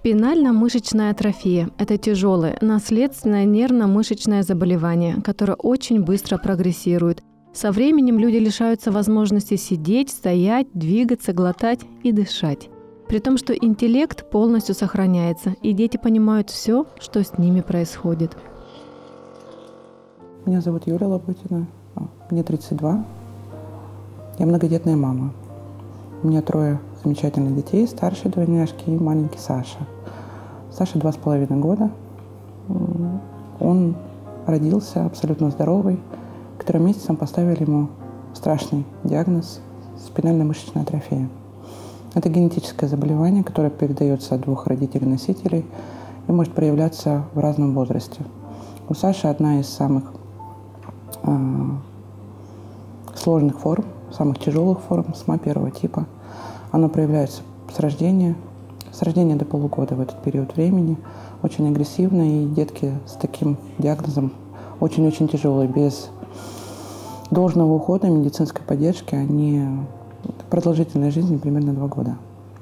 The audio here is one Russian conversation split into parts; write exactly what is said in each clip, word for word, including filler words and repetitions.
Спинально-мышечная атрофия – это тяжелое, наследственное нервно-мышечное заболевание, которое очень быстро прогрессирует. Со временем люди лишаются возможности сидеть, стоять, двигаться, глотать и дышать. При том, что интеллект полностью сохраняется, и дети понимают все, что с ними происходит. Меня зовут Юлия Лоботина, мне тридцать два. Я многодетная мама. У меня трое замечательных детей, старшие двойняшки и маленький Саша. Саше два с половиной года. Он родился абсолютно здоровый. К трем месяцам поставили ему страшный диагноз – спинально-мышечная атрофия. Это генетическое заболевание, которое передается от двух родителей-носителей и может проявляться в разном возрасте. У Саши одна из самых э, сложных форм, самых тяжелых форм, СМА первого типа. Оно проявляется с рождения, с рождения до полугода в этот период времени. Очень агрессивно, и детки с таким диагнозом очень-очень тяжелые. Без должного ухода, медицинской поддержки, они продолжительность жизни примерно два года.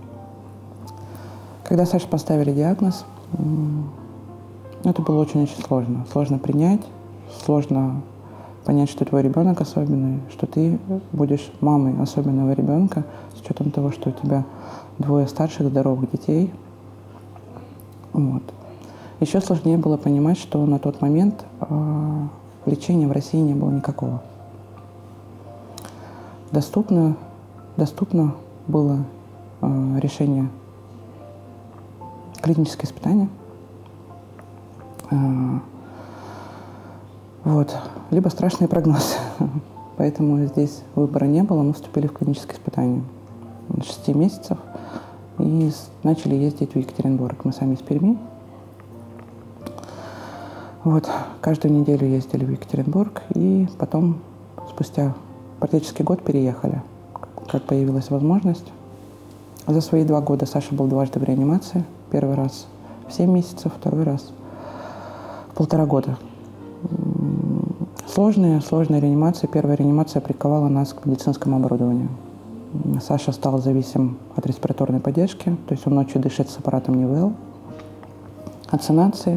Когда Саше поставили диагноз, это было очень-очень сложно. Сложно принять, сложно понять, что твой ребенок особенный, что ты будешь мамой особенного ребенка, с учетом того, что у тебя двое старших здоровых детей. Вот. Еще сложнее было понимать, что на тот момент э, лечения в России не было никакого. Доступно, доступно было э, решение клиническое испытание. Э, Вот. Либо страшный прогноз. Поэтому здесь выбора не было. Мы вступили в клиническое испытание шести месяцев и начали ездить в Екатеринбург. Мы сами из Перми. Вот. Каждую неделю ездили в Екатеринбург и потом, спустя практически год, переехали, как появилась возможность. За свои два года Саша был дважды в реанимации. Первый раз в семь месяцев, второй раз в полтора года. Сложная, сложная реанимация. Первая реанимация приковала нас к медицинскому оборудованию. Саша стал зависим от респираторной поддержки, то есть он ночью дышит с аппаратом НИВЭЛ, от санации,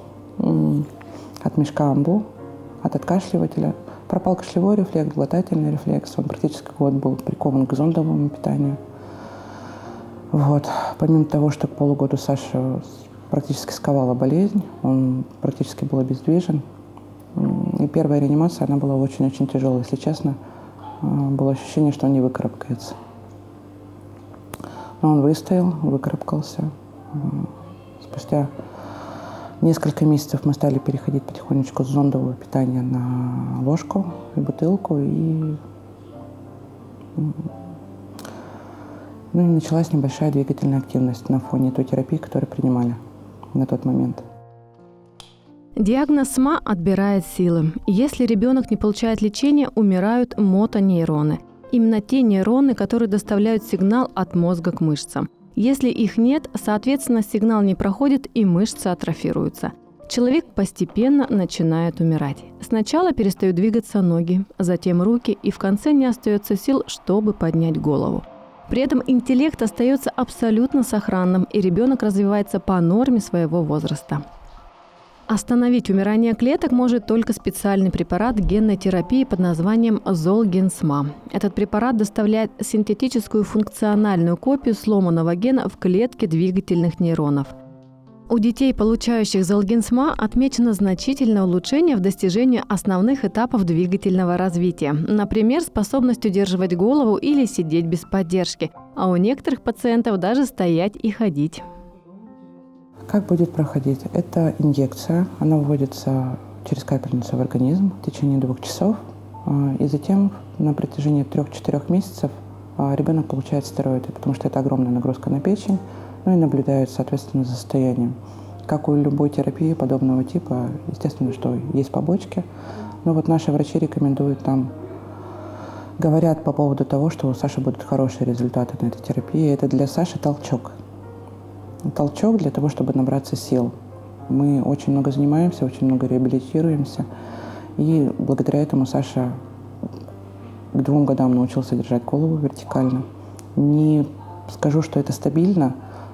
от мешка амбу, от откашливателя. Пропал кашлевой рефлекс, глотательный рефлекс. Он практически год был прикован к зондовому питанию. Вот. Помимо того, что к полугоду Саша практически сковала болезнь, он практически был обездвижен. И первая реанимация, она была очень-очень тяжелая. Если честно, было ощущение, что он не выкарабкается. Но он выстоял, выкарабкался. Спустя несколько месяцев мы стали переходить потихонечку с зондового питания на ложку и бутылку. И, ну, и началась небольшая двигательная активность на фоне той терапии, которую принимали на тот момент. Диагноз СМА отбирает силы. Если ребенок не получает лечения, умирают мотонейроны. Именно те нейроны, которые доставляют сигнал от мозга к мышцам. Если их нет, соответственно, сигнал не проходит и мышцы атрофируются. Человек постепенно начинает умирать. Сначала перестают двигаться ноги, затем руки, и в конце не остается сил, чтобы поднять голову. При этом интеллект остается абсолютно сохранным, и ребенок развивается по норме своего возраста. Остановить умирание клеток может только специальный препарат генной терапии под названием Золгенсма. Этот препарат доставляет синтетическую функциональную копию сломанного гена в клетке двигательных нейронов. У детей, получающих Золгенсма, отмечено значительное улучшение в достижении основных этапов двигательного развития. Например, способность удерживать голову или сидеть без поддержки. А у некоторых пациентов даже стоять и ходить. Как будет проходить? Это инъекция. Она вводится через капельницу в организм в течение двух часов. И затем на протяжении трех-четырех месяцев ребенок получает стероиды, потому что это огромная нагрузка на печень, ну и наблюдают, соответственно, за состоянием. Как у любой терапии подобного типа, естественно, что есть побочки. Но вот наши врачи рекомендуют нам, говорят по поводу того, что у Саши будут хорошие результаты на этой терапии. Это для Саши толчок. Толчок для того, чтобы набраться сил. Мы очень много занимаемся, очень много реабилитируемся. И благодаря этому Саша к двум годам научился держать голову вертикально. Не скажу, что это стабильно,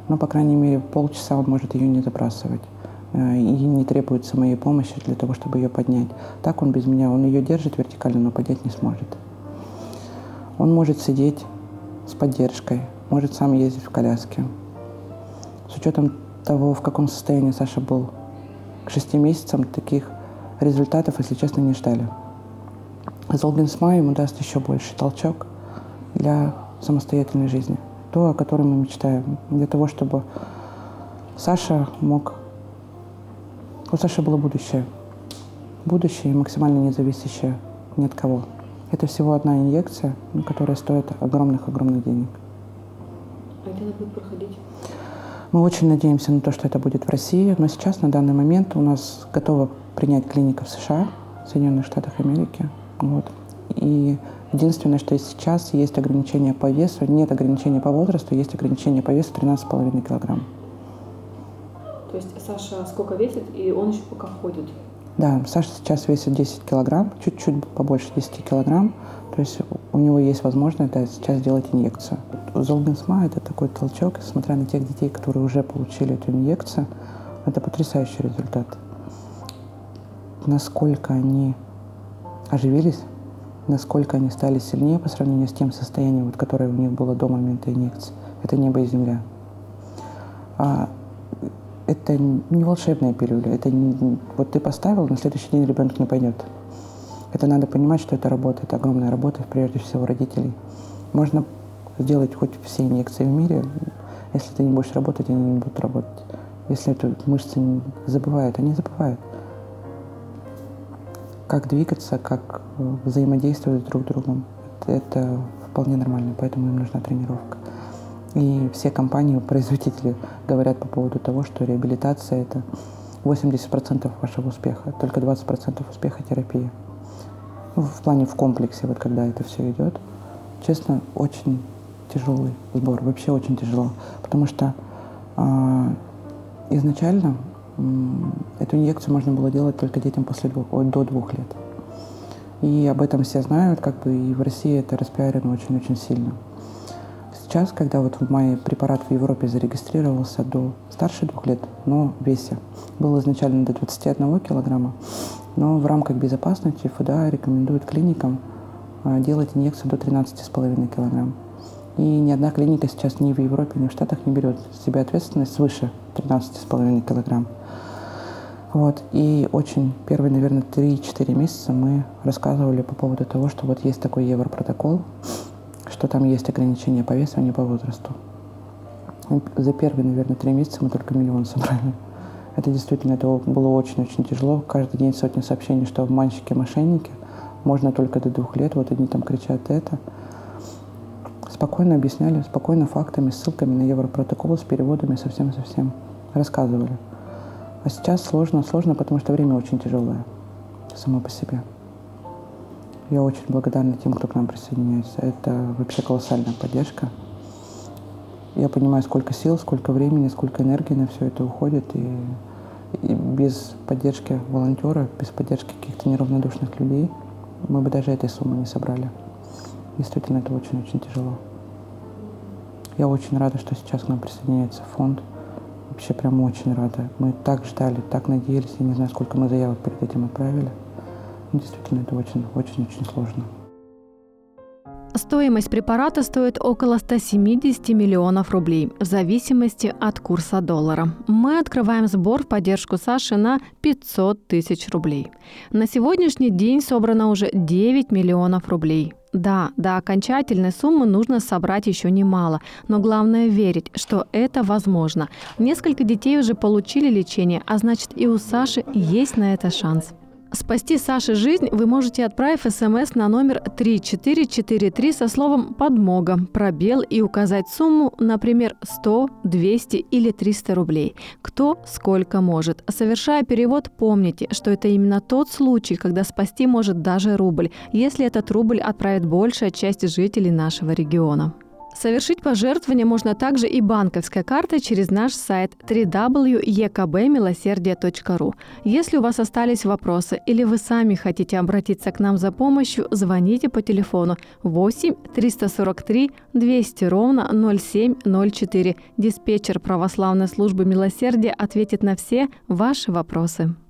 но, по крайней мере, полчаса он может ее не забрасывать. И не требуется моей помощи для того, чтобы ее поднять. Так он без меня, он ее держит вертикально, но поднять не сможет. Он может сидеть с поддержкой, может сам ездить в коляске. С учетом того, в каком состоянии Саша был к шести месяцам, таких результатов, если честно, не ждали. Золбинсма ему даст еще больше толчок для самостоятельной жизни. То, о котором мы мечтаем. Для того, чтобы Саша мог... У Саши было будущее. Будущее, максимально не зависящее ни от кого. Это всего одна инъекция, которая стоит огромных-огромных денег. А где она будет проходить? Мы очень надеемся на то, что это будет в России, но сейчас, на данный момент, у нас готова принять клиника в США, в Соединенных Штатах Америки. Вот. И единственное, что сейчас есть ограничения по весу, нет ограничения по возрасту, есть ограничение по весу тринадцать с половиной килограмм. То есть Саша сколько весит, и он еще пока ходит? Да, Саша сейчас весит десять килограмм, чуть-чуть побольше десяти килограмм. То есть у него есть возможность да, сейчас сделать инъекцию. Золбинсма – это такой толчок, смотря на тех детей, которые уже получили эту инъекцию, это потрясающий результат. Насколько они оживились, насколько они стали сильнее по сравнению с тем состоянием, вот, которое у них было до момента инъекции. Это небо и земля. А это не волшебная пилюля. Это не, вот ты поставил, на следующий день ребенок не пойдет. Это надо понимать, что это работа, это огромная работа, прежде всего, родителей. Можно сделать хоть все инъекции в мире, если ты не будешь работать, они не будут работать. Если эту мышцы не забывают, они забывают. Как двигаться, как взаимодействовать друг с другом, это, это вполне нормально, поэтому им нужна тренировка. И все компании, производители говорят по поводу того, что реабилитация – это восемьдесят процентов вашего успеха, только двадцать процентов успеха терапии. Ну, в плане в комплексе, вот когда это все идет. Честно, очень тяжелый сбор, вообще очень тяжело, потому что э, изначально э, эту инъекцию можно было делать только детям после двух, ой, до двух лет. И об этом все знают, как бы и в России это распиарено очень-очень сильно. Сейчас, когда вот в мае препарат в Европе зарегистрировался до старше двух лет, но в весе, был изначально до двадцати одного килограмма, но в рамках безопасности ФДА рекомендует клиникам делать инъекцию до тринадцати с половиной килограмм. И ни одна клиника сейчас ни в Европе, ни в Штатах не берет в себя ответственность свыше тринадцати с половиной килограмм. Вот. И очень первые, наверное, три-четыре месяца мы рассказывали по поводу того, что вот есть такой европротокол, что там есть ограничения по весу, а не по возрасту. И за первые, наверное, три месяца мы только миллион собрали. Это действительно это было очень-очень тяжело. Каждый день сотни сообщений, что обманщики, мошенники. Можно только до двух лет. Вот они там кричат это. Спокойно объясняли, спокойно фактами, ссылками на европротокол, с переводами, совсем-совсем рассказывали. А сейчас сложно, сложно, потому что время очень тяжелое само по себе. Я очень благодарна тем, кто к нам присоединяется. Это вообще колоссальная поддержка. Я понимаю, сколько сил, сколько времени, сколько энергии на все это уходит. И, и без поддержки волонтера, без поддержки каких-то неравнодушных людей мы бы даже этой суммы не собрали. Действительно, это очень-очень тяжело. Я очень рада, что сейчас к нам присоединяется фонд. Вообще прям очень рада. Мы так ждали, так надеялись. Я не знаю, сколько мы заявок перед этим отправили. Действительно, это очень-очень-очень сложно. Стоимость препарата стоит около ста семидесяти миллионов рублей в зависимости от курса доллара. Мы открываем сбор в поддержку Саши на пятьсот тысяч рублей. На сегодняшний день собрано уже девять миллионов рублей. Да, до окончательной суммы нужно собрать еще немало, но главное верить, что это возможно. Несколько детей уже получили лечение, а значит и у Саши есть на это шанс. Спасти Саше жизнь вы можете, отправив смс на номер три четыре четыре три со словом «подмога», пробел и указать сумму, например, сто, двести или триста рублей. Кто сколько может. Совершая перевод, помните, что это именно тот случай, когда спасти может даже рубль, если этот рубль отправит большая часть жителей нашего региона. Совершить пожертвование можно также и банковской картой через наш сайт дабл ю дабл ю дабл ю точка е ка бэ милосердие точка ру. Если у вас остались вопросы или вы сами хотите обратиться к нам за помощью, звоните по телефону восемь триста сорок три двести ровно ноль семь ноль четыре. Диспетчер православной службы милосердия ответит на все ваши вопросы.